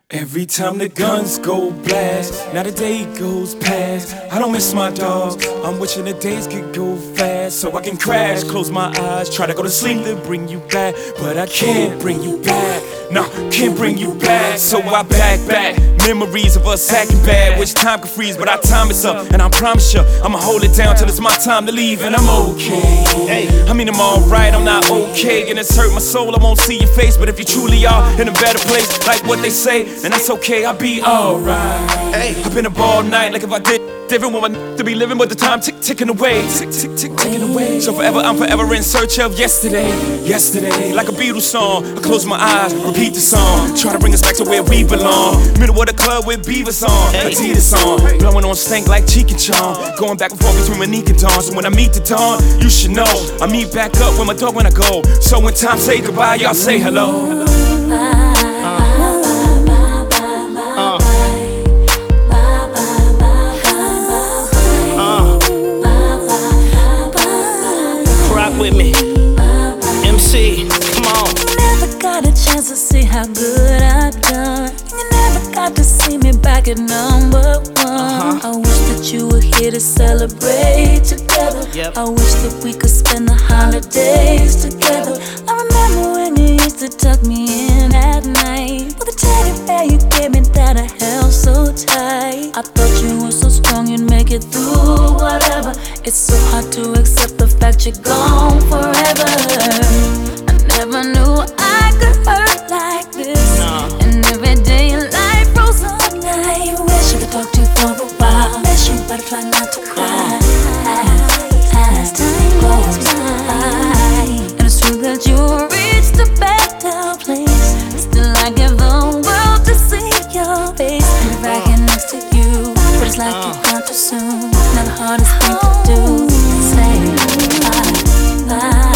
Every time the guns go blast, now the day goes past. I don't miss my dogs, I'm wishing the days could go fast, so I can crash, close my eyes, try to go to sleep to bring you back. But I can't bring you back, no, can't bring you back. So I back, memories of us acting bad, which time can freeze, but our time is up. And I promise you, I'ma hold it down till it's my time to leave. And I'm okay, I mean I'm alright, I'm not okay. And it's hurt my soul, I won't see your face. But if you truly are in a better place, like what they say, and that's okay, I'll be alright. I've been up all night, like if I did different woman to be living, but the time ticking away, ticking away. So forever, I'm forever in search of yesterday, like a Beatles song. I close my eyes, repeat the song, try to bring us back to where we belong. Middle of the club with Beavers on, Adidas on, blowing on stank like Cheek and Chong, going back and forth between Monique and Dawn. So when I meet the dawn, you should know I meet back up with my dog when I go. So when time say goodbye, y'all say hello. With me, MC, come on. You never got a chance to see how good I've done. You never got to see me back at number one. I wish that you were here to celebrate together. I wish that we could spend the holidays together. I remember when you used to tuck me in at night with a teddy bear you gave me that I held so tight. I thought you were so strong you'd make it through whatever. It's so hard to accept the fact you're gone forever. I never knew I could hurt like this. And every day in life froze up. I wish I could talk to you for a while. Wish you better try not to cry as time goes by. And it's true that you reached a better place. Still I give the world to see your face. And if I get next to you, but it's like you've gone too soon. Now the hardest thing to do is say bye, bye.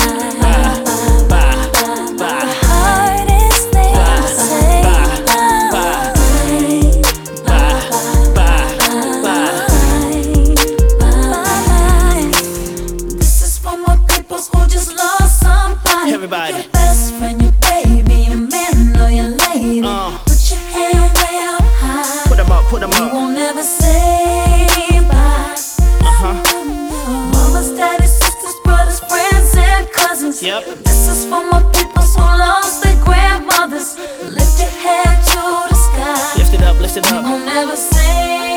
Everybody. Your best friend, your baby, your man or your lady. Put your hand way up high. Put them up, put them You up. won't ever say bye. Mamas, daddies, sisters, brothers, friends, and cousins. Yep. This is for my people who lost their grandmothers. Lift your head to the sky. Lift it up, lift it You up. won't ever say